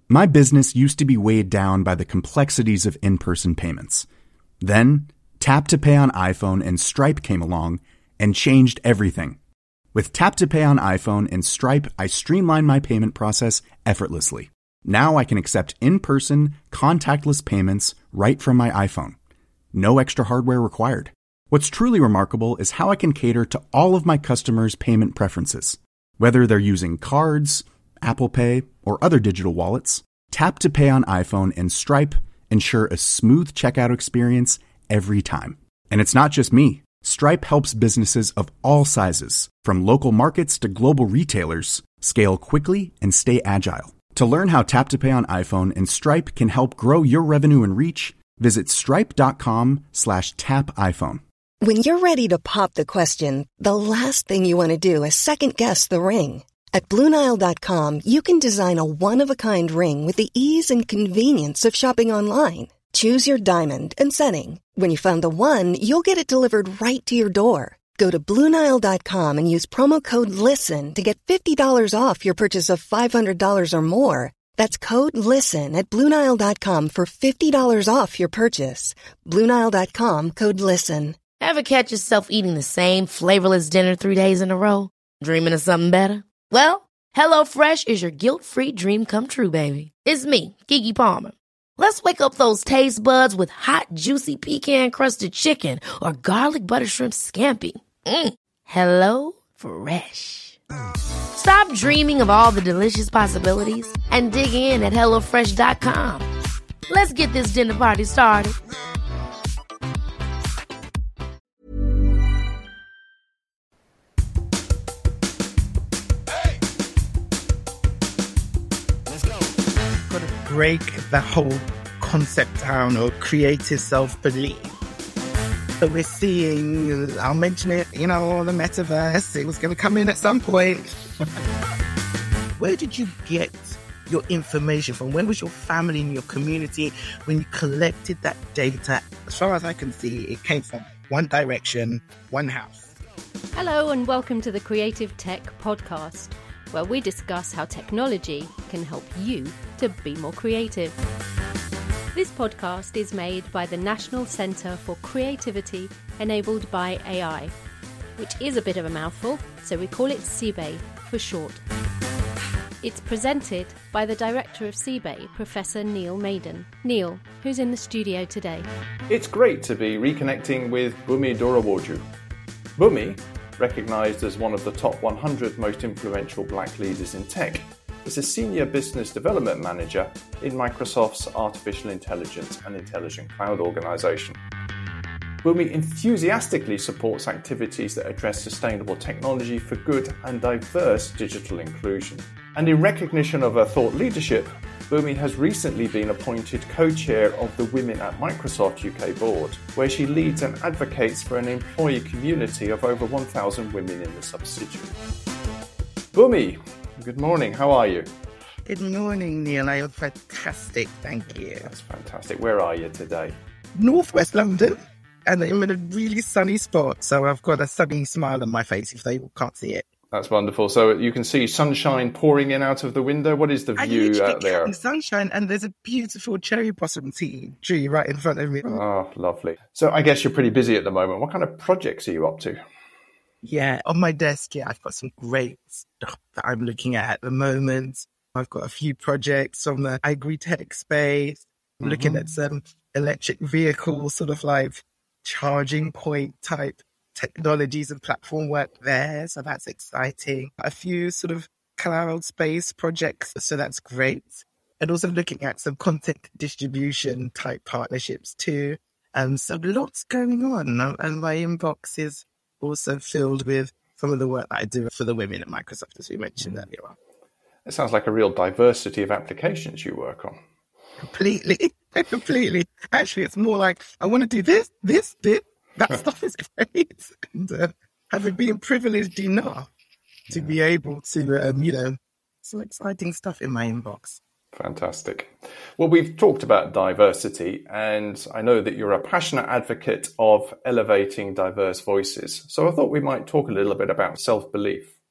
My business used to be weighed down by the complexities of in-person payments. Then, Tap to Pay on iPhone and Stripe came along and changed everything. With Tap to Pay on iPhone and Stripe, I streamlined my payment process effortlessly. Now I can accept in-person, contactless payments right from my iPhone. No extra hardware required. What's truly remarkable is how I can cater to all of my customers' payment preferences. Whether they're using cards, Apple Pay, or other digital wallets, Tap to Pay on iPhone and Stripe ensure a smooth checkout experience every time. And it's not just me. Stripe helps businesses of all sizes, from local markets to global retailers, scale quickly and stay agile. To learn how Tap to Pay on iPhone and Stripe can help grow your revenue and reach, visit stripe.com/tapiphone. When you're ready to pop the question, the last thing you want to do is second-guess the ring. At BlueNile.com, you can design a one-of-a-kind ring with the ease and convenience of shopping online. Choose your diamond and setting. When you find the one, you'll get it delivered right to your door. Go to BlueNile.com and use promo code LISTEN to get $50 off your purchase of $500 or more. That's code LISTEN at BlueNile.com for $50 off your purchase. BlueNile.com, code LISTEN. Ever catch yourself eating the same flavorless dinner 3 days in a row? Dreaming of something better? Well, HelloFresh is your guilt-free dream come true, baby. It's me, Keke Palmer. Let's wake up those taste buds with hot, juicy pecan-crusted chicken or garlic butter shrimp scampi. Hello Fresh. Stop dreaming of all the delicious possibilities and dig in at HelloFresh.com. Let's get this dinner party started. Got to break the whole concept down or creative self-belief. So we're seeing, I'll mention it, the metaverse. It was going to come in at some point. Where did you get your information from? Where was your family and your community when you collected that data? As far as I can see, it came from one direction, one house. Hello and welcome to the Creative Tech Podcast, where we discuss how technology can help you to be more creative. This podcast is made by the National Centre for Creativity Enabled by AI, which is a bit of a mouthful, so we call it CBAE for short. It's presented by the Director of CBAE, Professor Neil Maiden. Neil, who's in the studio today? It's great to be reconnecting with Bunmi Dorawoju. Bunmi, recognised as one of the top 100 most influential black leaders in tech, is a Senior Business Development Manager in Microsoft's Artificial Intelligence and Intelligent Cloud organisation. Bunmi enthusiastically supports activities that address sustainable technology for good and diverse digital inclusion. And in recognition of her thought leadership, Bunmi has recently been appointed co-chair of the Women at Microsoft UK board, where she leads and advocates for an employee community of over 1,000 women in the subsidiary. Bunmi, good morning. How are you? Good morning, Neil. I am fantastic. Thank you. That's fantastic. Where are you today? Northwest London. And I'm in a really sunny spot. So I've got a sunny smile on my face if they can't see it. That's wonderful. So you can see sunshine pouring in out of the window. What is the view out there? Sunshine, and there's a beautiful cherry blossom tree right in front of me. Oh, lovely. So I guess you're pretty busy at the moment. What kind of projects are you up to? Yeah, on my desk, I've got some great stuff that I'm looking at the moment. I've got a few projects on the agri-tech space, looking at some electric vehicles, sort of like charging point type technologies and platform work there. So that's exciting. A few sort of cloud space projects. So that's great. And also looking at some content distribution type partnerships too. So lots going on. And my inbox is also filled with some of the work that I do for the women at Microsoft, as we mentioned earlier on. It sounds like a real diversity of applications you work on. Completely. Actually, it's more like, I want to do this. That stuff is great. And having been privileged enough to be able to, some exciting stuff in my inbox. Fantastic. Well, we've talked about diversity, and I know that you're a passionate advocate of elevating diverse voices. So I thought we might talk a little bit about self-belief.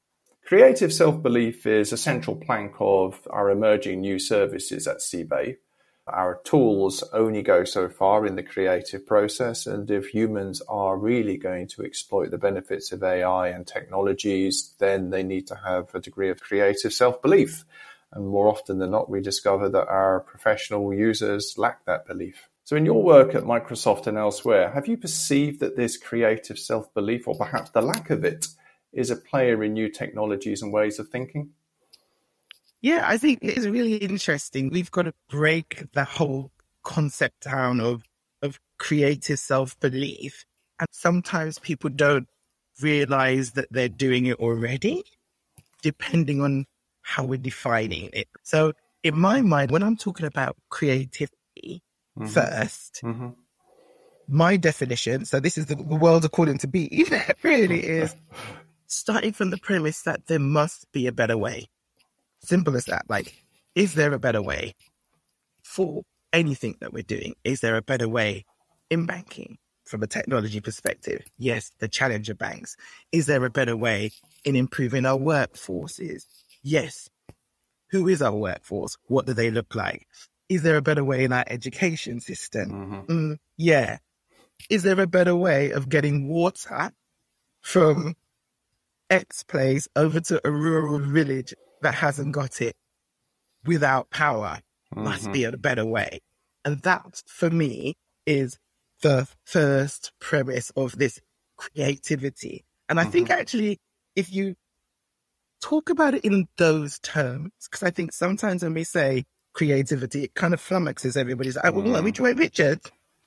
Creative self-belief is a central plank of our emerging new services at CBAE. Our tools only go so far in the creative process, and if humans are really going to exploit the benefits of AI and technologies, then they need to have a degree of creative self-belief. And more often than not, we discover that our professional users lack that belief. So in your work at Microsoft and elsewhere, have you perceived that this creative self-belief, or perhaps the lack of it, is a player in new technologies and ways of thinking? Yeah, I think it's really interesting. We've got to break the whole concept down of creative self-belief. And sometimes people don't realize that they're doing it already, depending on how we're defining it. So in my mind, when I'm talking about creativity first, my definition, so this is the world according to B, it really is starting from the premise that there must be a better way. Simple as that. Like, is there a better way for anything that we're doing? Is there a better way in banking from a technology perspective? Yes, the challenger banks. Is there a better way in improving our workforces? Yes. Who is our workforce? What do they look like? Is there a better way in our education system? Yeah. Is there a better way of getting water from X place over to a rural village that hasn't got it without power? Must be a better way. And that, for me, is the first premise of this creativity. And I think actually, if you talk about it in those terms, because I think sometimes when we say creativity, it kind of flummoxes everybody's like, well, which way, Richard?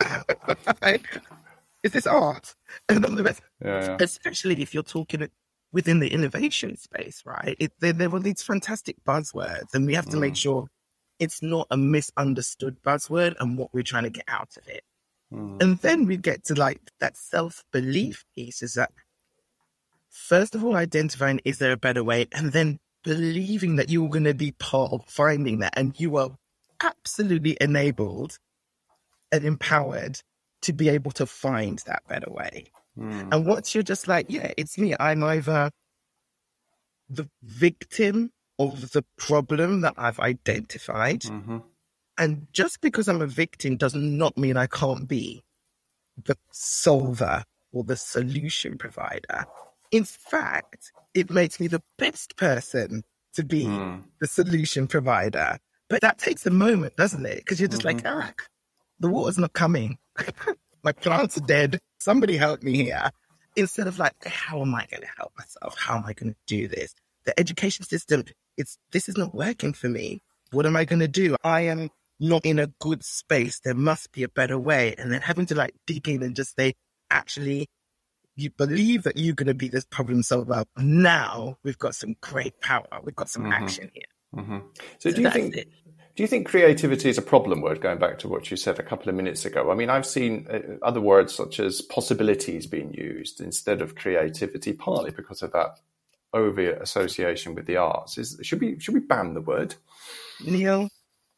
Is this art? And all the rest. Especially if you're talking within the innovation space, right? There were these fantastic buzzwords, and we have to make sure it's not a misunderstood buzzword and what we're trying to get out of it. And then we get to like that self-belief piece, is that first of all, identifying, is there a better way? And then believing that you're going to be part of finding that, and you are absolutely enabled and empowered to be able to find that better way. And once you're just like, yeah, it's me, I'm either the victim of the problem that I've identified. And just because I'm a victim does not mean I can't be the solver or the solution provider. In fact, it makes me the best person to be the solution provider. But that takes a moment, doesn't it? Because you're just like, the water's not coming. My plants are dead. Somebody help me here. Instead of like, how am I going to help myself? How am I going to do this? The education system, this is not working for me. What am I going to do? I am not in a good space. There must be a better way. And then having to like dig in and just say, actually, you believe that you're going to be this problem solver. Now we've got some great power. We've got some action here. So do you think creativity is a problem word, going back to what you said a couple of minutes ago? I mean, I've seen other words such as possibilities being used instead of creativity, partly because of that over association with the arts. Should we ban the word? Neil,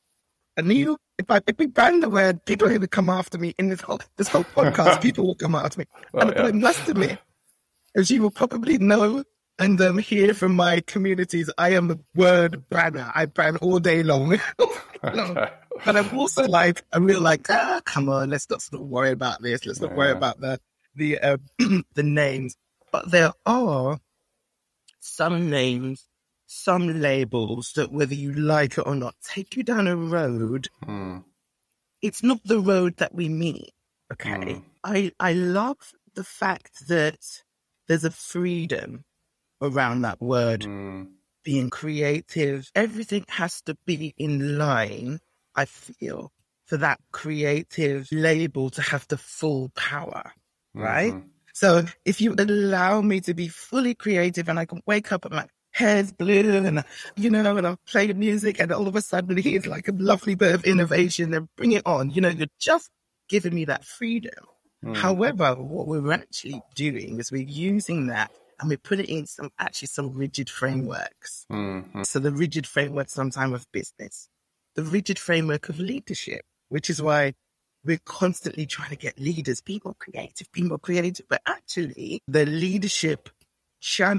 if we ban the word, people are going to come after me in this whole podcast. People will come after me. But I must admit, as you will probably know and hear from my communities, I am a word banner. I ban all day long. But I'm also like, come on, let's not worry about this. Let's not worry about the names. But there are some names, some labels that, whether you like it or not, take you down a road. It's not the road that we meet. Okay. I love the fact that there's a freedom around that word, being creative. Everything has to be in line, I feel, for that creative label to have the full power, right? So if you allow me to be fully creative and I can wake up and my hair's blue and, and I'm playing music and all of a sudden it's like a lovely bit of innovation and bring it on, you're just giving me that freedom. However, what we're actually doing is we're using that and we put it in some rigid frameworks. So the rigid framework sometimes of business, the rigid framework of leadership, which is why we're constantly trying to get leaders, be more creative. But actually, the leadership channel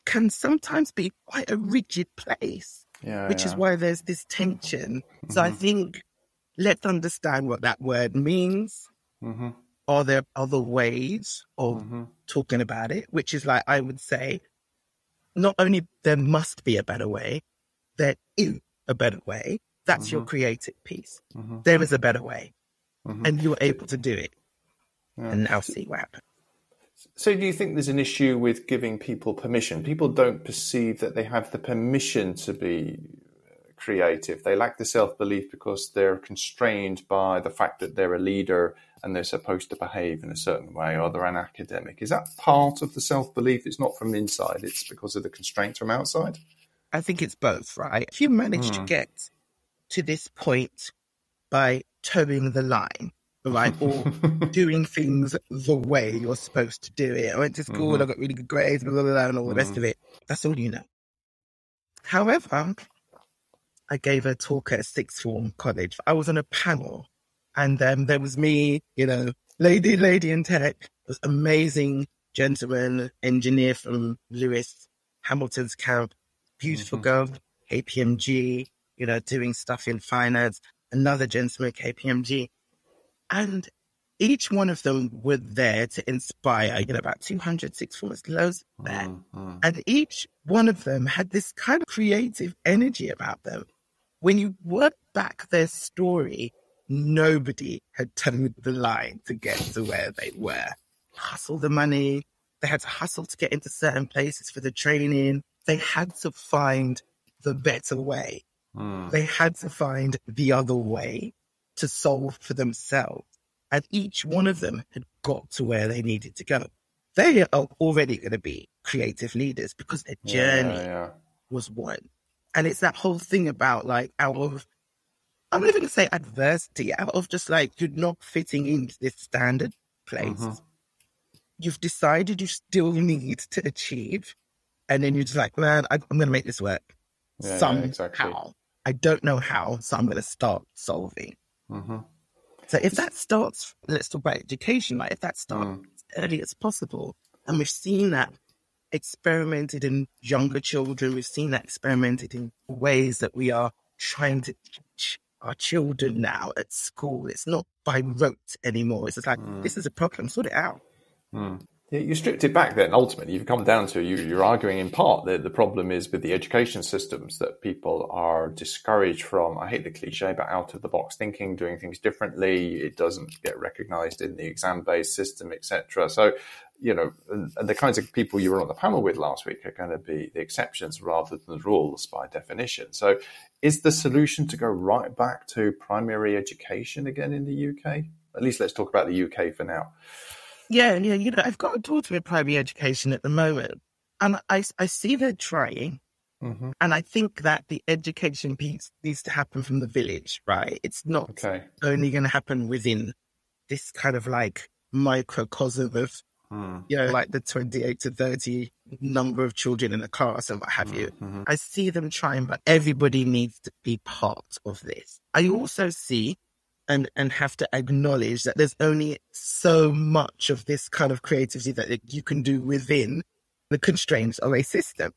can sometimes be quite a rigid place, which is why there's this tension. So I think let's understand what that word means. Are there other ways of talking about it? Which is like, I would say, not only there must be a better way, there is a better way. That's your creative piece. There is a better way. And you were able to do it. And now see what happens. So do you think there's an issue with giving people permission? People don't perceive that they have the permission to be creative. They lack the self-belief because they're constrained by the fact that they're a leader and they're supposed to behave in a certain way, or they're an academic. Is that part of the self-belief? It's not from inside, it's because of the constraints from outside? I think it's both, right? If you manage to get to this point by towing the line, right, or doing things the way you're supposed to do it. I went to school, I got really good grades, blah, blah, blah, and all the rest of it. That's all you know. However, I gave a talk at a sixth form college. I was on a panel, and there was me, lady in tech, this amazing gentleman, engineer from Lewis Hamilton's camp, beautiful girl, KPMG, doing stuff in finance, another gentleman, KPMG. And each one of them were there to inspire, about 200 sixth formers, loads there. And each one of them had this kind of creative energy about them. When you work back their story, nobody had towed the line to get to where they were. Hustle the money. They had to hustle to get into certain places for the training. They had to find the better way. They had to find the other way to solve for themselves. And each one of them had got to where they needed to go. They are already going to be creative leaders because their journey was one. And it's that whole thing about out of, I'm not even going to say adversity, out of just you're not fitting into this standard place. You've decided you still need to achieve. And then you're just man, I'm going to make this work somehow. Exactly. I don't know how, so I'm going to start solving. So if that starts, let's talk about education, if that starts as early as possible, and we've seen that experimented in younger children, we've seen that experimented in ways that we are trying to teach our children now at school. It's not by rote anymore. It's just this is a problem, sort it out. Yeah, you stripped it back then. Ultimately, you've come down to, you're arguing in part that the problem is with the education systems, that people are discouraged from, I hate the cliche, but out-of-the-box thinking, doing things differently. It doesn't get recognised in the exam-based system, etc. So, and the kinds of people you were on the panel with last week are going to be the exceptions rather than the rules by definition. So is the solution to go right back to primary education again in the UK? At least let's talk about the UK for now. Yeah, I've got a daughter in primary education at the moment, and I see they're trying, and I think that the education piece needs to happen from the village, right? It's not only going to happen within this kind of microcosm of, the 28 to 30 number of children in a class and what have you. I see them trying, but everybody needs to be part of this. I also see and have to acknowledge that there's only so much of this kind of creativity that you can do within the constraints of a system.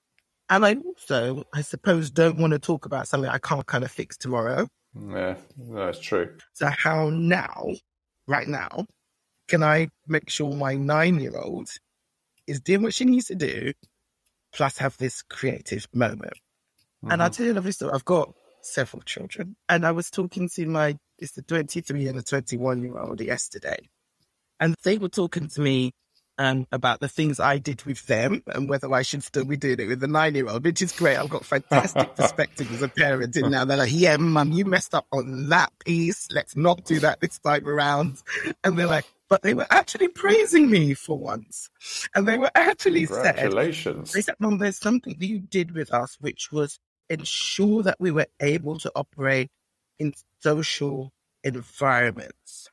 And I also, I suppose, don't want to talk about something I can't kind of fix tomorrow. Yeah, that's true. So how now, right now, can I make sure my 9-year-old is doing what she needs to do, plus have this creative moment? And I'll tell you a lovely story. I've got several children, and I was talking to it's the 23 and the 21-year-old yesterday, and they were talking to me about the things I did with them and whether I should still be doing it with the 9-year-old, which is great. I've got fantastic perspective as a parent, and now they're like, yeah, mum, you messed up on that piece. Let's not do that this time around. And they're like, but they were actually praising me for once. And they were actually Congratulations. They said, Mum, there's something that you did with us, which was ensure that we were able to operate in social environments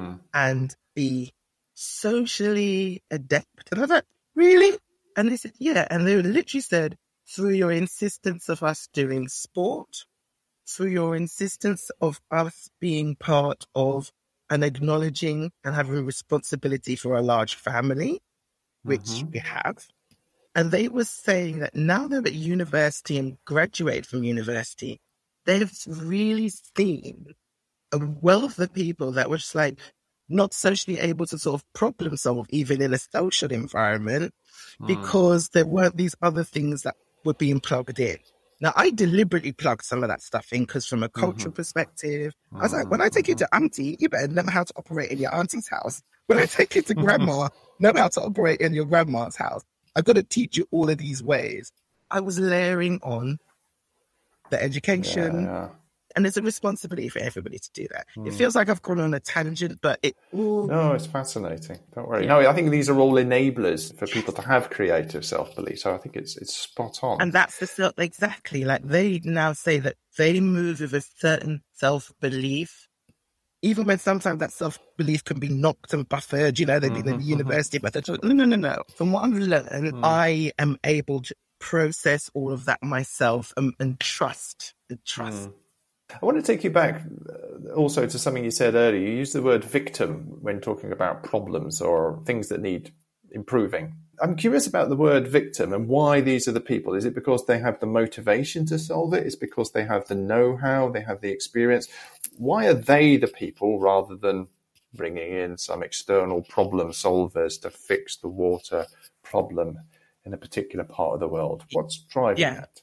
and be socially adept. And I was like, really? And they said, yeah. And they literally said, through your insistence of us doing sport, through your insistence of us being part of and acknowledging and having responsibility for a large family, which we have, And they were saying that now they're at university and graduate from university, they've really seen a wealth of people that were just like not socially able to sort of problem solve even in a social environment because there weren't these other things that were being plugged in. Now, I deliberately plugged some of that stuff in because from a cultural perspective, I was like, when I take you to auntie, you better know how to operate in your auntie's house. When I take you to grandma, know how to operate in your grandma's house. I've got to teach you all of these ways. I was layering on the education. And it's a responsibility for everybody to do that. It feels like I've gone on a tangent, but No, it's fascinating. Don't worry. No, I think these are all enablers for people to have creative self-belief. So I think it's spot on. And that's exactly. Like they now say that they move with a certain self-belief, even when sometimes that self-belief can be knocked and buffered. You know, they've been in the university, but they're talking, no. From what I've learned, I am able to process all of that myself and trust. I want to take you back also to something you said earlier. You used the word victim when talking about problems or things that need improving. I'm curious about the word victim and why these are the people. Is it because they have the motivation to solve it? Is it because they have the know-how, they have the experience? Why are they the people rather than bringing in some external problem solvers to fix the water problem in a particular part of the world? What's driving that?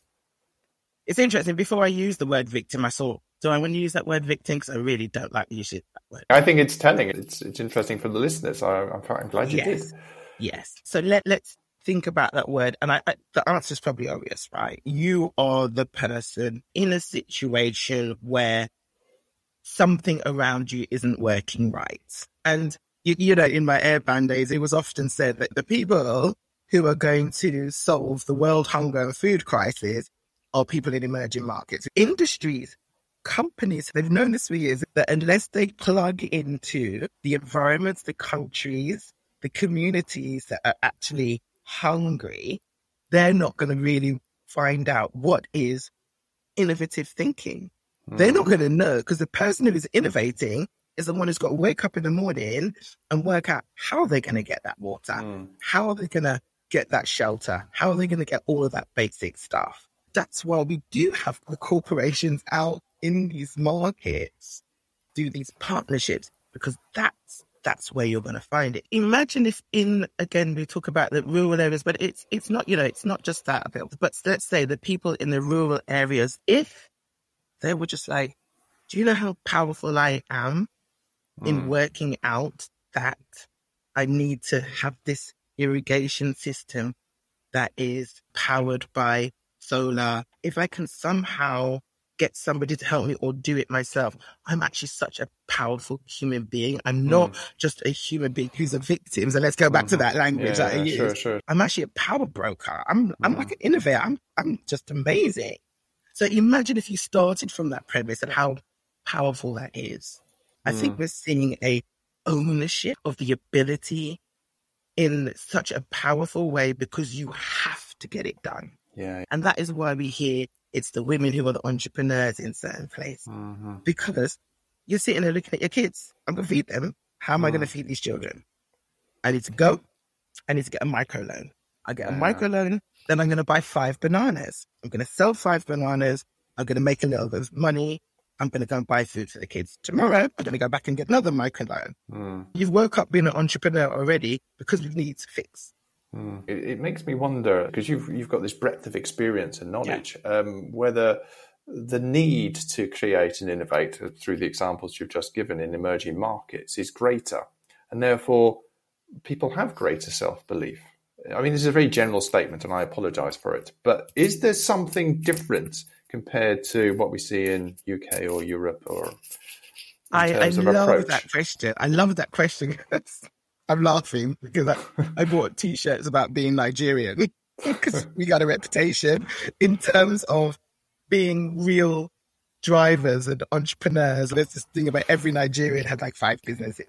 It's interesting. Before I used the word victim, I thought, do I want to use that word victim? Because I really don't like using that word. I think it's telling. It's interesting for the listeners. I'm glad you did. Yes. So let's think about that word. And the answer is probably obvious, right? You are the person in a situation where something around you isn't working right. And, you know, in my airband days, it was often said that the people who are going to solve the world hunger and food crisis are people in emerging markets. Industries, companies, they've known this for years, that unless they plug into the environments, the countries, the communities that are actually hungry, they're not going to really find out what is innovative thinking. They're not going to know because the person who is innovating is the one who's got to wake up in the morning and work out how they're going to get that water, how are they going to get that shelter, how are they going to get all of that basic stuff. That's why we do have the corporations out in these markets, do these partnerships, because that's where you're going to find it. Imagine if again, we talk about the rural areas, but it's not, you know, it's not just that. But let's say the people in the rural areas, if they were just like, do you know how powerful I am in working out that I need to have this irrigation system that is powered by solar? If I can somehow get somebody to help me or do it myself, I'm actually such a powerful human being. I'm not just a human being who's a victim. So let's go back to that language that I use. Sure. I'm actually a power broker. I'm like an innovator. I'm just amazing. So imagine if you started from that premise and how powerful that is. I think we're seeing a ownership of the ability in such a powerful way because you have to get it done. Yeah. And that is why we hear it's the women who are the entrepreneurs in certain places. Because you're sitting there looking at your kids. I'm going to feed them. How am I going to feed these children? I need to go. I need to get a microloan. I get a microloan, then I'm going to buy 5 bananas. I'm going to sell 5 bananas. I'm going to make a little bit of money. I'm going to go and buy food for the kids. Tomorrow, I'm going to go back and get another microloan. You've woke up being an entrepreneur already because you need to fix. It makes me wonder, because you've got this breadth of experience and knowledge, whether the need to create and innovate through the examples you've just given in emerging markets is greater, and therefore people have greater self-belief. I mean, this is a very general statement, and I apologise for it, but is there something different compared to what we see in UK or Europe or in terms of approach? I love that question. I'm laughing because I bought T-shirts about being Nigerian because we got a reputation in terms of being real drivers and entrepreneurs. There's this thing about every Nigerian had like 5 businesses.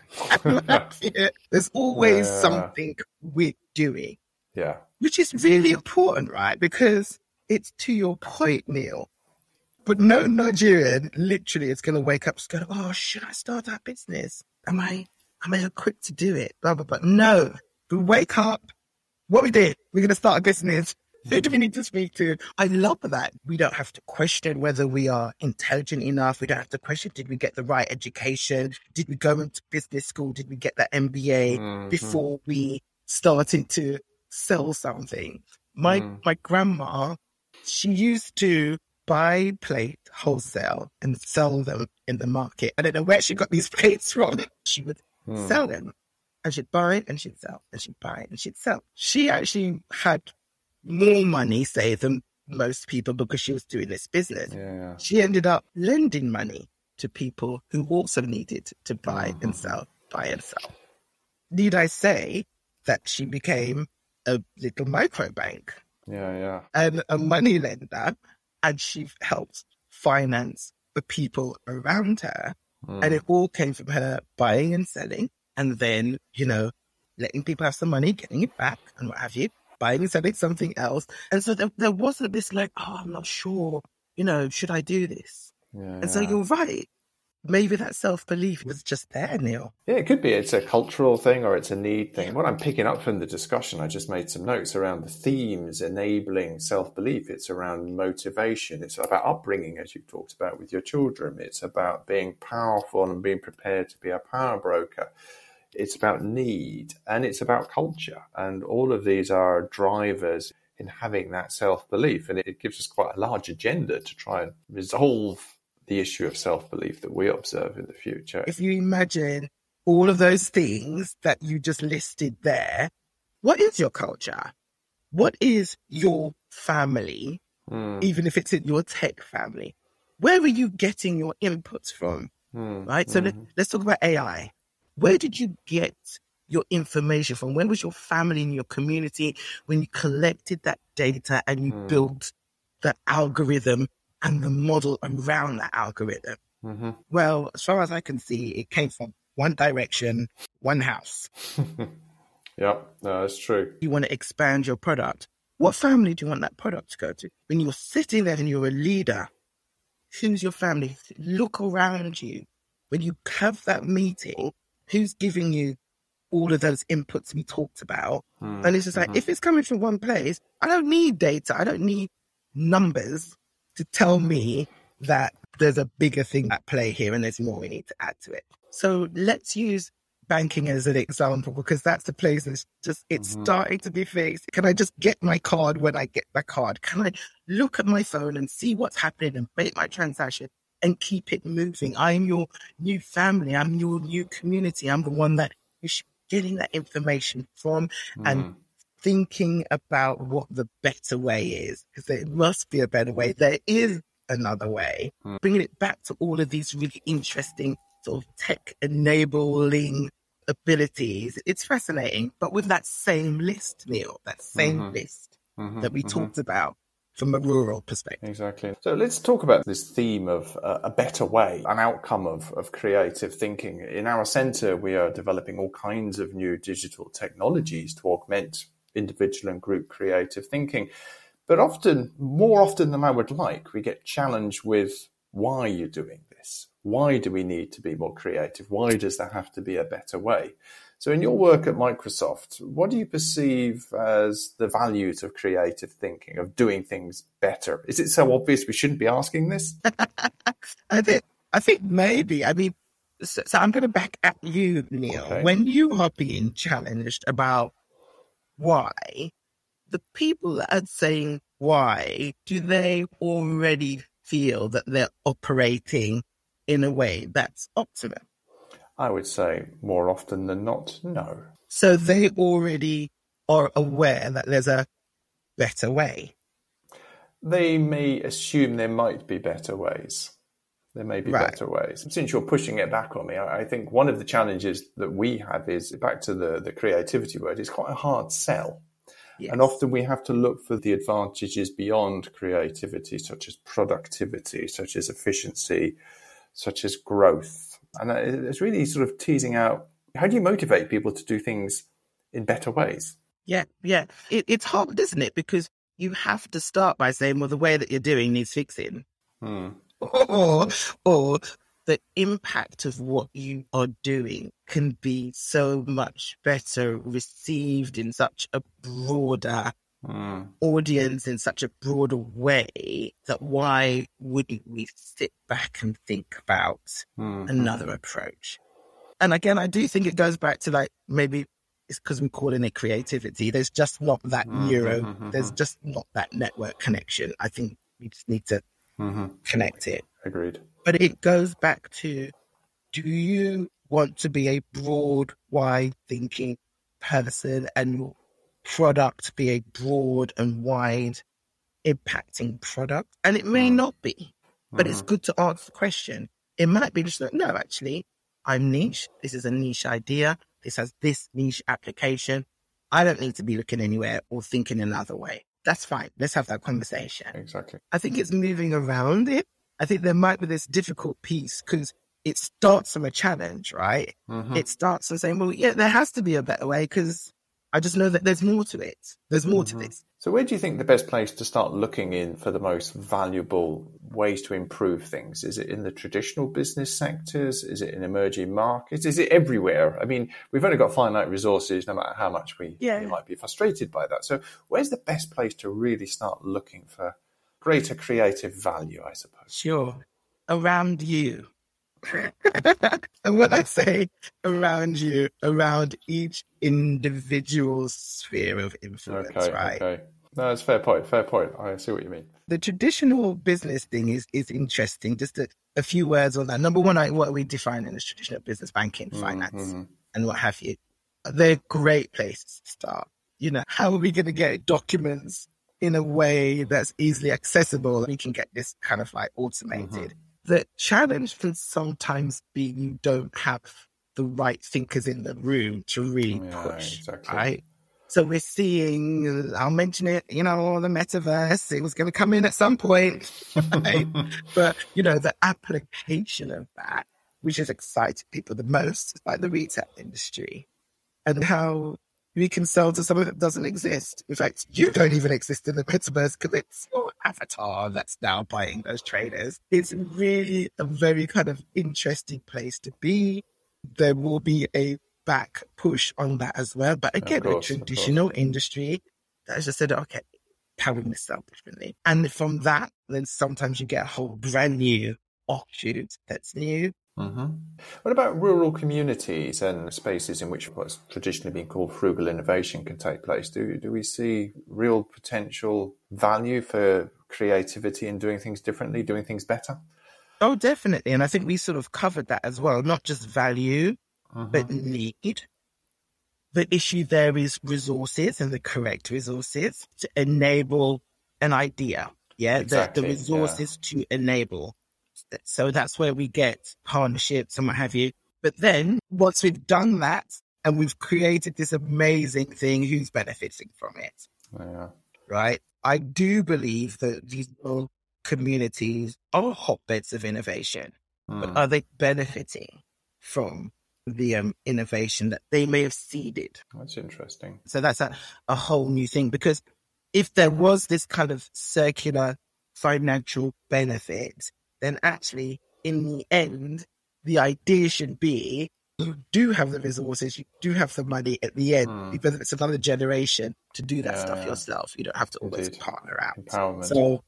There's always something we're doing, which is really important, right? Because it's to your point, Neil. But no Nigerian literally is going to wake up and go, oh, should I start that business? Am I equipped to do it? Blah, blah, blah. No, we wake up what we did. We're going to start a business. Who do we need to speak to? I love that. We don't have to question whether we are intelligent enough. We don't have to question, did we get the right education? Did we go into business school? Did we get that MBA before we started to sell something? My grandma, she used to buy plates wholesale and sell them in the market. I don't know where she got these plates from. She would sell them. And she'd buy and she'd sell. And she'd buy and she'd sell. She actually had more money, say, than most people because she was doing this business. Yeah. She ended up lending money to people who also needed to buy and sell. Need I say that she became a little microbank and a money lender, and she helped finance the people around her. And it all came from her buying and selling, and then, letting people have some money, getting it back and what have you, buying and selling something else. And so there wasn't this I'm not sure, should I do this? And so you're right. Maybe that self-belief was just there, Neil. Yeah, it could be. It's a cultural thing or it's a need thing. What I'm picking up from the discussion, I just made some notes around the themes enabling self-belief. It's around motivation. It's about upbringing, as you've talked about with your children. It's about being powerful and being prepared to be a power broker. It's about need, and it's about culture. And all of these are drivers in having that self-belief. And it gives us quite a large agenda to try and resolve the issue of self-belief that we observe in the future. If you imagine all of those things that you just listed there, what is your culture? What is your family? Even if it's in your tech family, where are you getting your inputs from? Right? So let's talk about AI. Where did you get your information from? When was your family and your community when you collected that data and you built that algorithm and the model around that algorithm? Well, as far as I can see, it came from one direction, one house. Yeah, no, that's true. You want to expand your product. What family do you want that product to go to? When you're sitting there and you're a leader, who's your family? Look around you. When you have that meeting, who's giving you all of those inputs we talked about? And it's just if it's coming from one place, I don't need data. I don't need numbers to tell me that there's a bigger thing at play here and there's more we need to add to it. So let's use banking as an example, because that's the place that's just, it's starting to be fixed. Can I just get my card when I get my card? Can I look at my phone and see what's happening and make my transaction and keep it moving? I'm your new family. I'm your new community. I'm the one that you should be getting that information from and thinking about what the better way is, because there must be a better way. There is another way. Bringing it back to all of these really interesting sort of tech enabling abilities. It's fascinating, but with that same list, Neil, that same list that we talked about from a rural perspective. Exactly. So let's talk about this theme of a better way, an outcome of creative thinking. In our centre, we are developing all kinds of new digital technologies to augment individual and group creative thinking. But more often than I would like, we get challenged with why you're doing this. Why do we need to be more creative? Why does there have to be a better way? So in your work at Microsoft, what do you perceive as the values of creative thinking, of doing things better? Is it so obvious we shouldn't be asking this? I think maybe. I mean, so I'm going to back at you, Neil. Okay. When you are being challenged about why, the people that are saying why, do they already feel that they're operating in a way that's optimum? I would say more often than not, no. So they already are aware that there's a better way. They may assume there might be better ways. There may be better ways. Since you're pushing it back on me, I think one of the challenges that we have is, back to the creativity word, it's quite a hard sell. Yes. And often we have to look for the advantages beyond creativity, such as productivity, such as efficiency, such as growth. And it's really sort of teasing out, how do you motivate people to do things in better ways? Yeah. It's hard, isn't it? Because you have to start by saying, well, the way that you're doing needs fixing. Or the impact of what you are doing can be so much better received in such a broader audience, in such a broader way, that why wouldn't we sit back and think about another approach? And again, I do think it goes back to like, maybe it's because we're calling it creativity. There's just not that there's just not that network connection. I think we just need to connect it. Agreed. But it goes back to, do you want to be a broad, wide thinking person and your product be a broad and wide impacting product? And it may not be, but it's good to ask the question. It might be just like, no, actually, I'm niche. This is a niche idea. This has this niche application. I don't need to be looking anywhere or thinking another way. That's fine. Let's have that conversation. Exactly. I think it's moving around it. I think there might be this difficult piece because it starts from a challenge, right? It starts from saying, well, yeah, there has to be a better way because I just know that there's more to it. There's more to this. So where do you think the best place to start looking in for the most valuable ways to improve things? Is it in the traditional business sectors? Is it in emerging markets? Is it everywhere? I mean, we've only got finite resources, no matter how much we might be frustrated by that. So where's the best place to really start looking for greater creative value, I suppose? Sure. Around you. And when I say around you, around each individual sphere of influence, right? Okay. No, it's fair point. I see what you mean. The traditional business thing is interesting. Just a few words on that. Number one, what are we defining as traditional business, banking, finance, and what have you? They're great places to start. You know, how are we going to get documents in a way that's easily accessible? We can get this kind of like automated. The challenge can sometimes be you don't have the right thinkers in the room to really push, right? So we're seeing, I'll mention it, you know, the metaverse, it was going to come in at some point, right? But, you know, the application of that, which has excited people the most, is like the retail industry and how we can sell to someone that doesn't exist. In fact, you don't even exist in the metaverse because it's your avatar that's now buying those traders. It's really a very kind of interesting place to be. There will be a back push on that as well. But again, a traditional industry that just said, okay, how are we going to sell differently? And from that, then sometimes you get a whole brand new offshoot that's new. What about rural communities and spaces in which what's traditionally been called frugal innovation can take place? Do we see real potential value for creativity in doing things differently, doing things better? Oh, definitely. And I think we sort of covered that as well. Not just value, but need. The issue there is resources and the correct resources to enable an idea. Yeah, exactly. The resources to enable. So that's where we get partnerships and what have you. But then once we've done that and we've created this amazing thing, who's benefiting from it? Right? I do believe that these little communities are hotbeds of innovation, but are they benefiting from the innovation that they may have seeded? That's interesting. So that's a whole new thing, because if there was this kind of circular financial benefit, then actually, in the end, the idea should be you do have the resources, you do have the money at the end, because it's another generation to do that stuff yourself. You don't have to always partner out. Empowerment. So,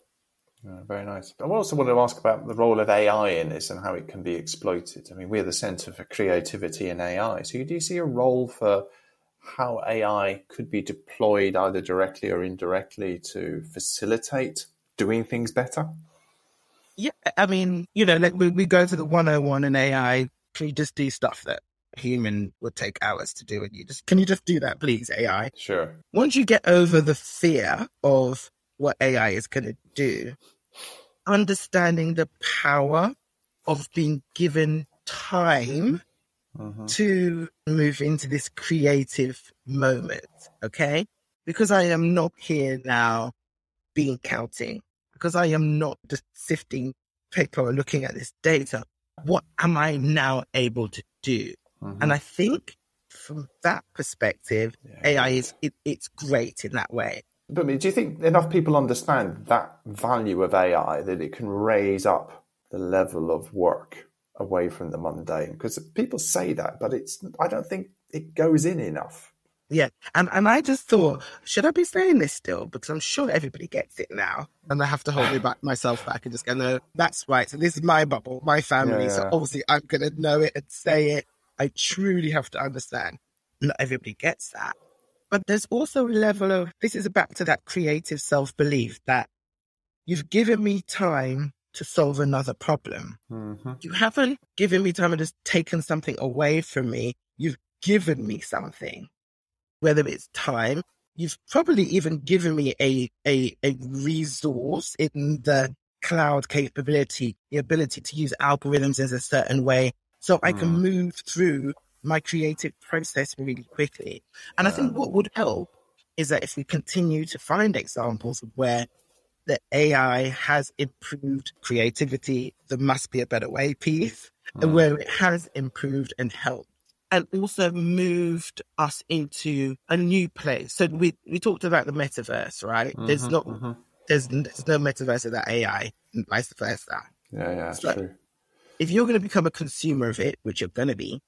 very nice. I also wanted to ask about the role of AI in this and how it can be exploited. I mean, we're the Centre for Creativity in AI. So do you see a role for how AI could be deployed either directly or indirectly to facilitate doing things better? Yeah, I mean, you know, like we go to the 101 in AI, you just do stuff that human would take hours to do, and can you just do that, please, AI? Sure. Once you get over the fear of what AI is going to do, understanding the power of being given time to move into this creative moment, okay? Because I am not here now being counting, because I am not just sifting paper or looking at this data. What am I now able to do? And I think from that perspective, AI it's great in that way. But do you think enough people understand that value of AI, that it can raise up the level of work away from the mundane? Because people say that, but I don't think it goes in enough. Yeah. And I just thought, should I be saying this still? Because I'm sure everybody gets it now. And I have to hold myself back and just go, no, that's right. So this is my bubble, my family. So obviously I'm going to know it and say it. I truly have to understand. Not everybody gets that. But there's also a level of, this is back to that creative self-belief that you've given me time to solve another problem. Mm-hmm. You haven't given me time and just taken something away from me. You've given me something. Whether it's time, you've probably even given me a resource in the cloud capability, the ability to use algorithms in a certain way so I can move through my creative process really quickly. And I think what would help is that if we continue to find examples of where the AI has improved creativity, there must be a better way piece, and where it has improved and helped. And also moved us into a new place. So we talked about the metaverse, right? There's no metaverse without AI, and vice versa. Yeah, so true. If you're going to become a consumer of it, which you're going to be,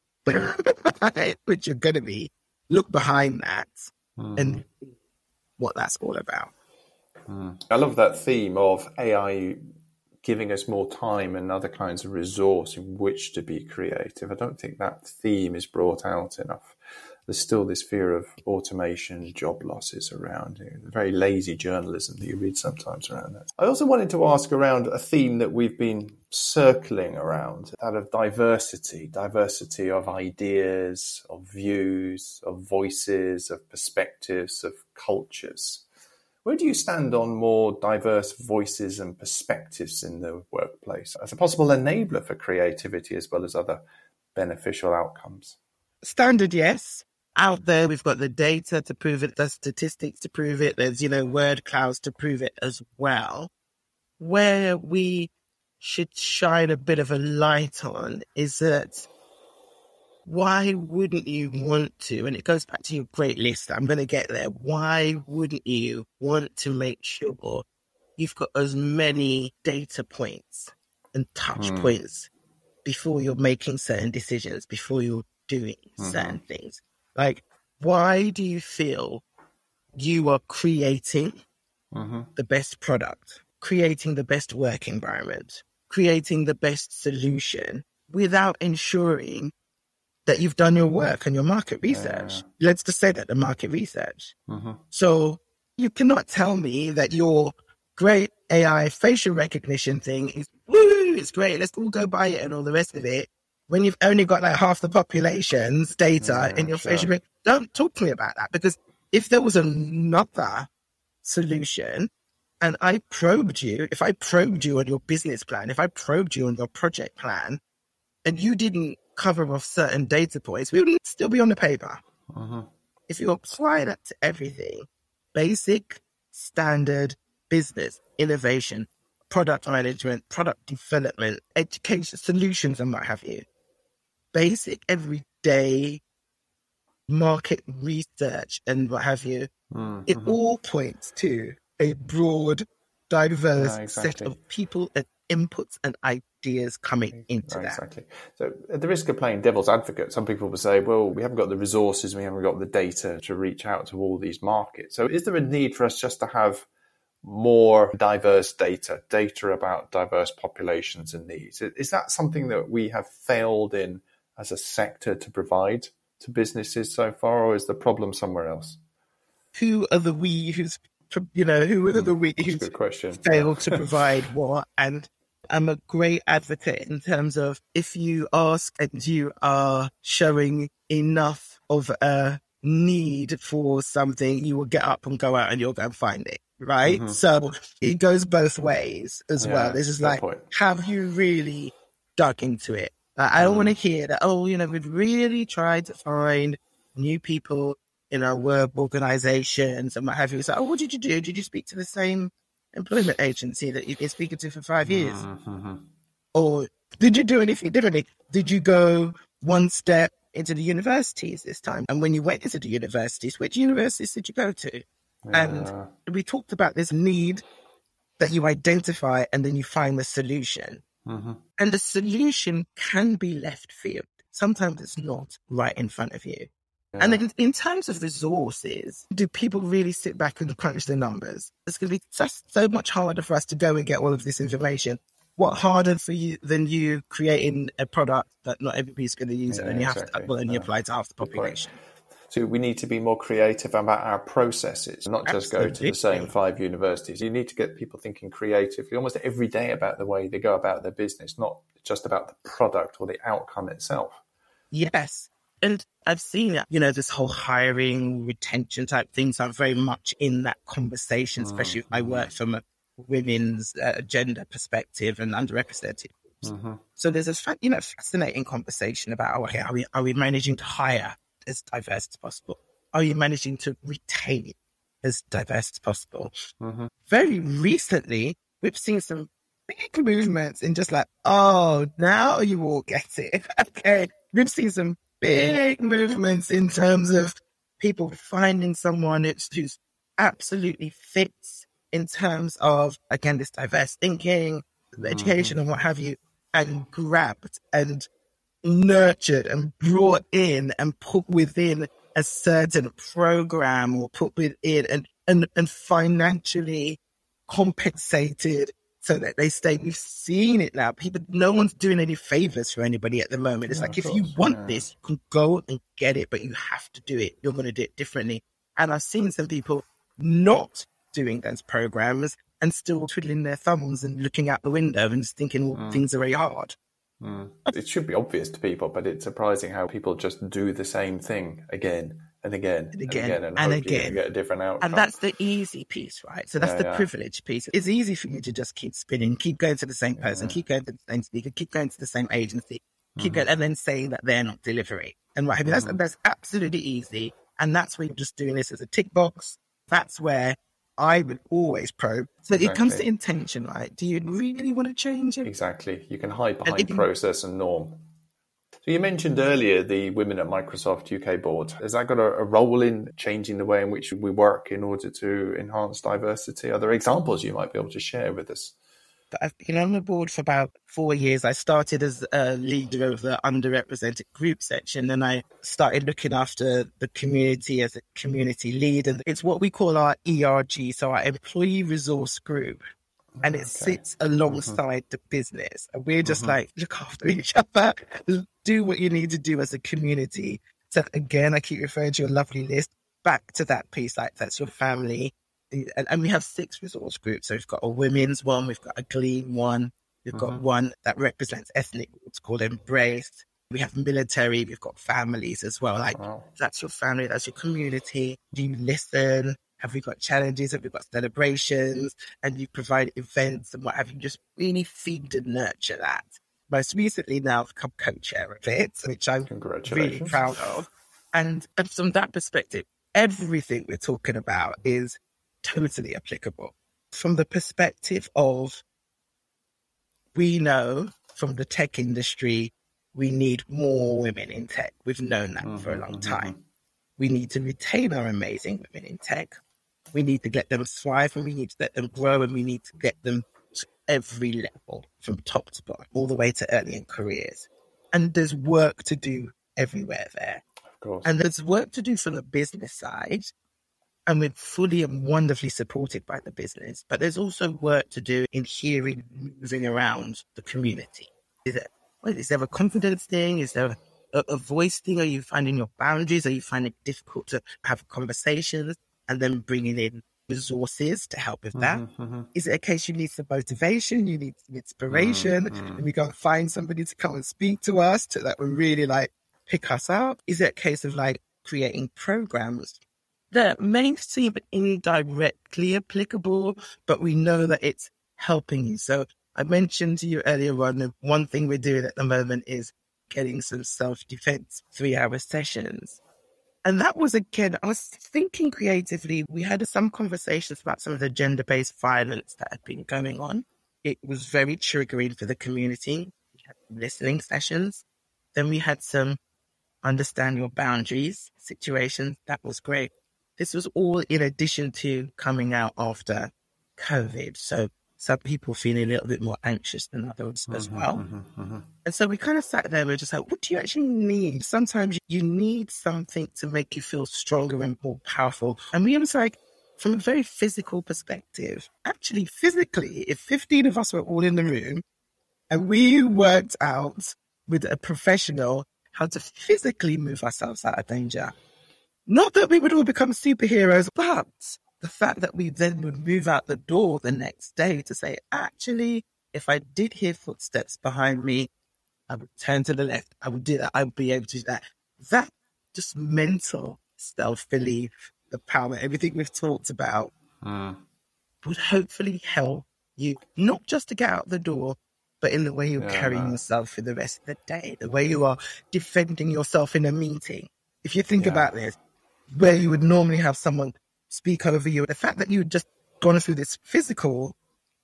look behind that and what that's all about. I love that theme of AI giving us more time and other kinds of resource in which to be creative. I don't think that theme is brought out enough. There's still this fear of automation, job losses around it, very lazy journalism that you read sometimes around that. I also wanted to ask around a theme that we've been circling around, that of diversity of ideas, of views, of voices, of perspectives, of cultures. Where do you stand on more diverse voices and perspectives in the workplace as a possible enabler for creativity as well as other beneficial outcomes? Standard, yes. Out there, we've got the data to prove it, the statistics to prove it. There's, word clouds to prove it as well. Where we should shine a bit of a light on is that why wouldn't you want to, and it goes back to your great list, I'm going to get there, why wouldn't you want to make sure you've got as many data points and touch points before you're making certain decisions, before you're doing certain things? Like, why do you feel you are creating the best product, creating the best work environment, creating the best solution without ensuring that you've done your work and your market research? Let's just say that, the market research. So you cannot tell me that your great AI facial recognition thing is, woo, it's great, let's all go buy it and all the rest of it, when you've only got like half the population's data in your facial recognition. Don't talk to me about that, because if there was another solution and I probed you, if I probed you on your business plan, if I probed you on your project plan, and you didn't cover off certain data points, we would still be on the paper. If you apply that to everything, basic, standard business, innovation, product management, product development, education, solutions, and what have you, basic, everyday market research and what have you, it all points to a broad, diverse set of people and inputs and ideas coming into that. Exactly. So at the risk of playing devil's advocate, some people will say, well, we haven't got the resources, we haven't got the data to reach out to all these markets. So is there a need for us just to have more diverse data about diverse populations and needs? Is that something that we have failed in as a sector to provide to businesses so far, or is the problem somewhere else? Who are the we who's good question. Failed to provide what? And I'm a great advocate in terms of, if you ask and you are showing enough of a need for something, you will get up and go out and you'll go and find it, right? So it goes both ways as well. This is like, have you really dug into it? I don't want to hear that, we've really tried to find new people in our work organizations and what have you. So, what did you do? Did you speak to the same employment agency that you've been speaking to for 5 years? Or did you do anything differently? Did you go one step into the universities this time? And when you went into the universities, which universities did you go to? And we talked about this need that you identify and then you find the solution. And the solution can be left field. Sometimes it's not right in front of you. Yeah. And then in terms of resources, do people really sit back and crunch the numbers? It's going to be so much harder for us to go and get all of this information. What harder for you than you creating a product that not everybody's going to use it and you have to only apply to half the population? So we need to be more creative about our processes, not just go to the same 5 universities. You need to get people thinking creatively almost every day about the way they go about their business, not just about the product or the outcome itself. Yes. And I've seen, this whole hiring, retention type things are very much in that conversation, especially if I work from a women's gender perspective and underrepresented groups. So there's a fascinating conversation about, okay, are we managing to hire as diverse as possible? Are you managing to retain as diverse as possible? Very recently, we've seen some big movements in just like, oh, now you all get it. Okay. We've seen some big movements in terms of people finding someone who's absolutely fits in terms of, again, this diverse thinking, education and what have you, and grabbed and nurtured and brought in and put within a certain program or put within and financially compensated so that they stay. We've seen it now. No one's doing any favors for anybody at the moment. It's if you want this, you can go and get it, but you have to do it. You're going to do it differently. And I've seen some people not doing those programs and still twiddling their thumbs and looking out the window and just thinking, well, things are very hard. It should be obvious to people, but it's surprising how people just do the same thing again and again and again and get a different outcome. And that's the easy piece, right? So that's the privilege piece. It's easy for you to just keep spinning, keep going to the same person, keep going to the same speaker, keep going to the same agency, keep going, and then saying that they're not delivering. And what have you. That's absolutely easy. And that's where you're just doing this as a tick box. That's where I would always probe. So it comes to intention, right? Do you really want to change it? Exactly. You can hide behind process and norm. So you mentioned earlier the Women at Microsoft UK board. Has that got a role in changing the way in which we work in order to enhance diversity? Are there examples you might be able to share with us? I've been on the board for about 4 years. I started as a leader of the underrepresented group section, and I started looking after the community as a community lead. And it's what we call our ERG, so our employee resource group. And it sits alongside the business. And we're just look after each other, do what you need to do as a community. So again, I keep referring to your lovely list, back to that piece, like that's your family. And we have 6 resource groups. So we've got a women's one, we've got a Glean one, we've got one that represents ethnic groups called Embrace. We have military, we've got families as well. That's your family, that's your community. Do you listen? Have we got challenges? Have we got celebrations? And you provide events and what have you. Just really feed and nurture that. Most recently now I've become co-chair of it, which I'm really proud of. And from that perspective, everything we're talking about is totally applicable. From the perspective of, we know from the tech industry, we need more women in tech. We've known that for a long time. We need to retain our amazing women in tech. We need to let them thrive and we need to let them grow and we need to get them to every level from top to bottom, all the way to early in careers. And there's work to do everywhere there. Of course. And there's work to do from the business side. And we're fully and wonderfully supported by the business. But there's also work to do in hearing, moving around the community. Is there a confidence thing? Is there a voice thing? Are you finding your boundaries? Are you finding it difficult to have conversations and then bringing in resources to help with that? Is it a case you need some motivation? You need some inspiration? And we go find somebody to come and speak to us that will really pick us up? Is it a case of creating programs that may seem indirectly applicable, but we know that it's helping you? So I mentioned to you earlier on, that one thing we're doing at the moment is getting some self-defense 3-hour sessions. And that was, again, I was thinking creatively. We had some conversations about some of the gender-based violence that had been going on. It was very triggering for the community. We had listening sessions. Then we had some understand your boundaries situations. That was great. This was all in addition to coming out after COVID. So some people feeling a little bit more anxious than others as well. And so we kind of sat there, we're just like, what do you actually need? Sometimes you need something to make you feel stronger and more powerful. And we was like, from a very physical perspective, actually physically, if 15 of us were all in the room and we worked out with a professional how to physically move ourselves out of danger, not that we would all become superheroes, but the fact that we then would move out the door the next day to say, actually, if I did hear footsteps behind me, I would turn to the left. I would do that. I would be able to do that. That just mental self-belief, the power, everything we've talked about would hopefully help you not just to get out the door, but in the way you're carrying yourself for the rest of the day, the way you are defending yourself in a meeting. If you think about this, where you would normally have someone speak over you, the fact that you had just gone through this physical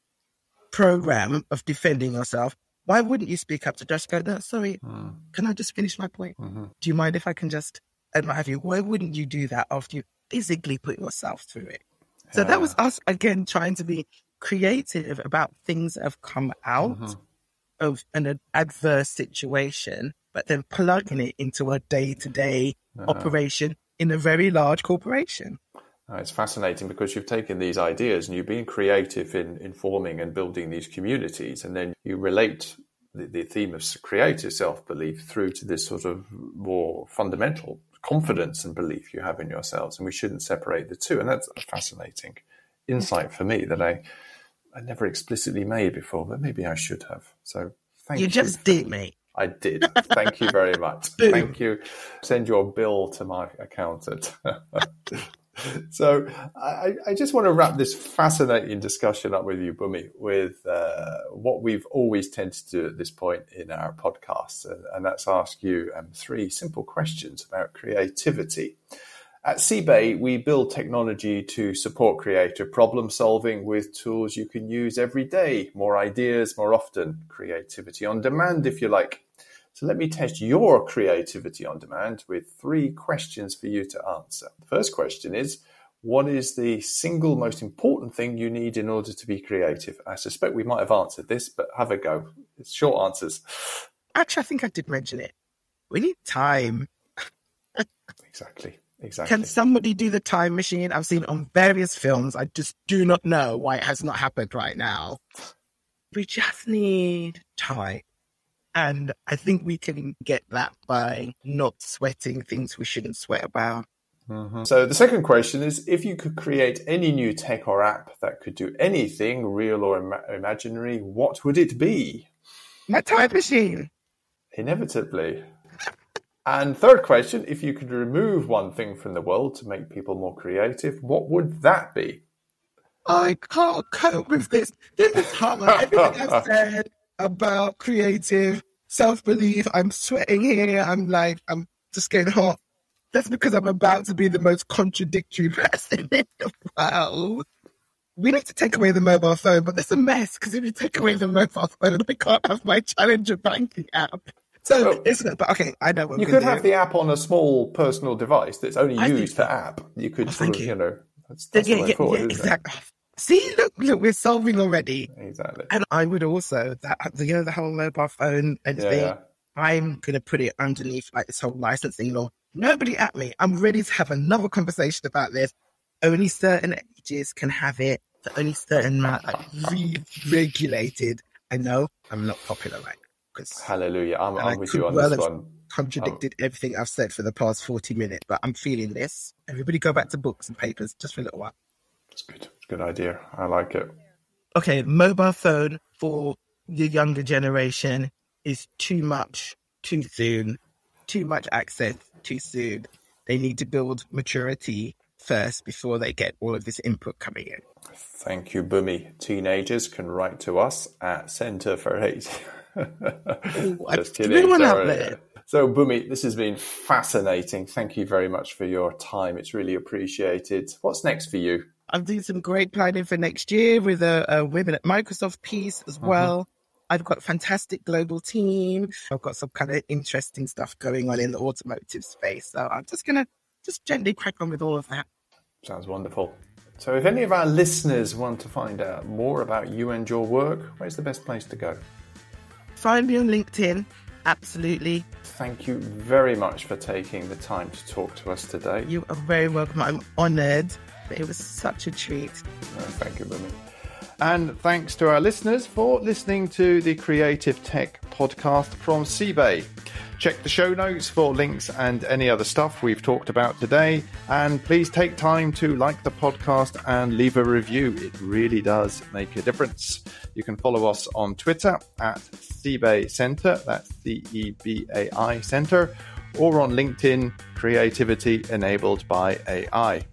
program of defending yourself, why wouldn't you speak up to just go, no, sorry, can I just finish my point? Do you mind if I can just, and what have you? Why wouldn't you do that after you physically put yourself through it? So that was us, again, trying to be creative about things that have come out of an adverse situation, but then plugging it into a day-to-day operation in a very large corporation. It's fascinating because you've taken these ideas and you've been creative in forming and building these communities, and then you relate the theme of creative self-belief through to this sort of more fundamental confidence and belief you have in yourselves, and we shouldn't separate the two. And that's a fascinating insight for me that I never explicitly made before, but maybe I should have. So thank you. You just did, mate. I did. Thank you very much. Thank you. Send your bill to my accountant. So I just want to wrap this fascinating discussion up with you, Bumi, with what we've always tended to do at this point in our podcast, and that's ask you 3 simple questions about creativity. At CBay, we build technology to support creative problem solving with tools you can use every day. More ideas, more often. Creativity on demand, if you like. So let me test your creativity on demand with 3 questions for you to answer. The first question is, what is the single most important thing you need in order to be creative? I suspect we might have answered this, but have a go. It's short answers. Actually, I think I did mention it. We need time. Exactly. Can somebody do the time machine? I've seen it on various films. I just do not know why it has not happened right now. We just need time. And I think we can get that by not sweating things we shouldn't sweat about. So the second question is, if you could create any new tech or app that could do anything, real or imaginary, what would it be? My time machine. Inevitably. And third question, if you could remove one thing from the world to make people more creative, what would that be? I can't cope with this. This is hard. Everything I've said about creative self-belief, I'm sweating here. I'm just getting hot. That's because I'm about to be the most contradictory person in the world. We need to take away the mobile phone, but there's a mess because if you take away the mobile phone, I can't have my Challenger banking app. So, but okay, I know what you could have the app on a small personal device that's only used for app. You could that's what I thought, exactly. See, look, we're solving already. Exactly. And I would also, the whole mobile phone and thing, I'm going to put it underneath like this whole licensing law. Nobody at me. I'm ready to have another conversation about this. Only certain ages can have it. For only certain amount, regulated. I know I'm not popular, right? Hallelujah. I'm with you on this one. Contradicted everything I've said for the past 40 minutes, but I'm feeling this. Everybody go back to books and papers just for a little while. That's good. It's a good idea. I like it. Okay, mobile phone for the younger generation is too much, too soon. Too much access, too soon. They need to build maturity first before they get all of this input coming in. Thank you, Bumi. Teenagers can write to us at Centre for Hate. Just kidding. So, Bumi, this has been fascinating. Thank you very much for your time. It's really appreciated. What's next for you? I'm doing some great planning for next year with a Women at Microsoft piece as well. I've got a fantastic global team. I've got some kind of interesting stuff going on in the automotive space. So I'm just going to gently crack on with all of that. Sounds wonderful. So if any of our listeners want to find out more about you and your work, where's the best place to go? Find me on LinkedIn. Absolutely. Thank you very much for taking the time to talk to us today. You are very welcome. I'm honoured. It was such a treat. Thank you, Bhumi. And thanks to our listeners for listening to the Creative Tech podcast from CBay. Check the show notes for links and any other stuff we've talked about today. And please take time to like the podcast and leave a review. It really does make a difference. You can follow us on Twitter at CBay Center, that's CEBAI Center, or on LinkedIn, Creativity Enabled by AI.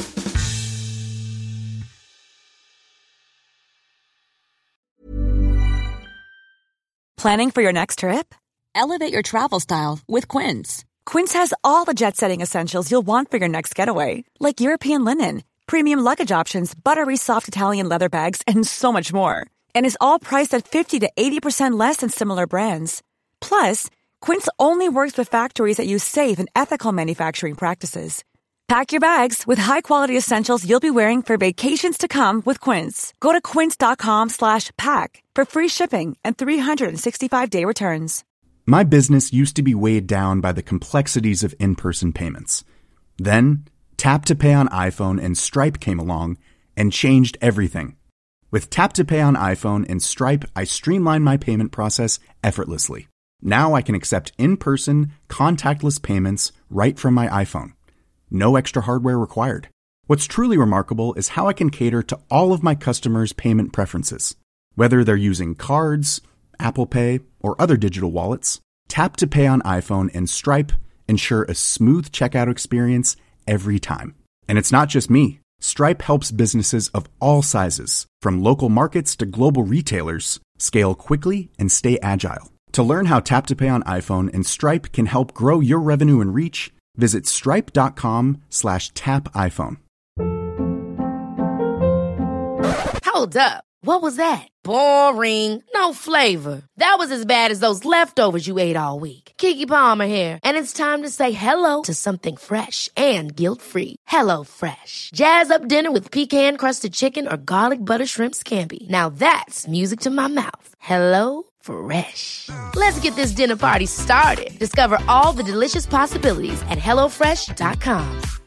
Planning for your next trip? Elevate your travel style with Quince. Quince has all the jet-setting essentials you'll want for your next getaway, like European linen, premium luggage options, buttery soft Italian leather bags, and so much more. And is all priced at 50 to 80% less than similar brands. Plus, Quince only works with factories that use safe and ethical manufacturing practices. Pack your bags with high-quality essentials you'll be wearing for vacations to come with Quince. Go to quince.com/pack for free shipping and 365-day returns. My business used to be weighed down by the complexities of in-person payments. Then, Tap to Pay on iPhone and Stripe came along and changed everything. With Tap to Pay on iPhone and Stripe, I streamlined my payment process effortlessly. Now I can accept in-person, contactless payments right from my iPhone. No extra hardware required. What's truly remarkable is how I can cater to all of my customers' payment preferences. Whether they're using cards, Apple Pay, or other digital wallets, Tap to Pay on iPhone and Stripe ensure a smooth checkout experience every time. And it's not just me. Stripe helps businesses of all sizes, from local markets to global retailers, scale quickly and stay agile. To learn how Tap to Pay on iPhone and Stripe can help grow your revenue and reach, visit stripe.com/tapiphone. Hold up. What was that? Boring. No flavor. That was as bad as those leftovers you ate all week. Keke Palmer here. And it's time to say hello to something fresh and guilt-free. Hello Fresh. Jazz up dinner with pecan-crusted chicken or garlic butter shrimp scampi. Now that's music to my mouth. Hello Fresh. Let's get this dinner party started. Discover all the delicious possibilities at HelloFresh.com.